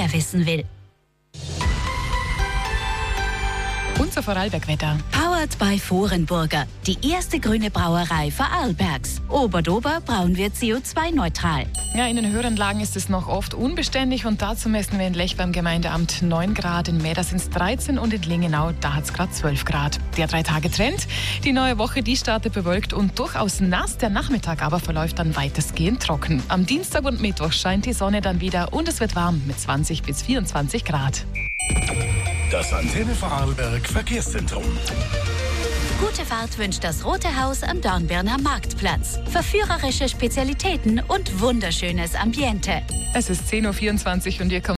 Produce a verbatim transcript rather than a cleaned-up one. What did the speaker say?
mehr wissen will. Unser Vorarlberg-Wetter. Powered by Vorenburger, die erste grüne Brauerei Vorarlbergs. Oberdober brauen wir C O zwei neutral. Ja, in den höheren Lagen ist es noch oft unbeständig und dazu messen wir in Lech beim Gemeindeamt neun Grad, in Mäder sind es dreizehn und in Lingenau, da hat es gerade zwölf Grad. Der Drei-Tage-Trend. Die neue Woche, die startet bewölkt und durchaus nass. Der Nachmittag aber verläuft dann weitestgehend trocken. Am Dienstag und Mittwoch scheint die Sonne dann wieder und es wird warm mit zwanzig bis vierundzwanzig Grad. Das Antenne Vorarlberg Verkehrszentrum. Gute Fahrt wünscht das Rote Haus am Dornbirner Marktplatz. Verführerische Spezialitäten und wunderschönes Ambiente. Es ist zehn Uhr vierundzwanzig und ihr kommt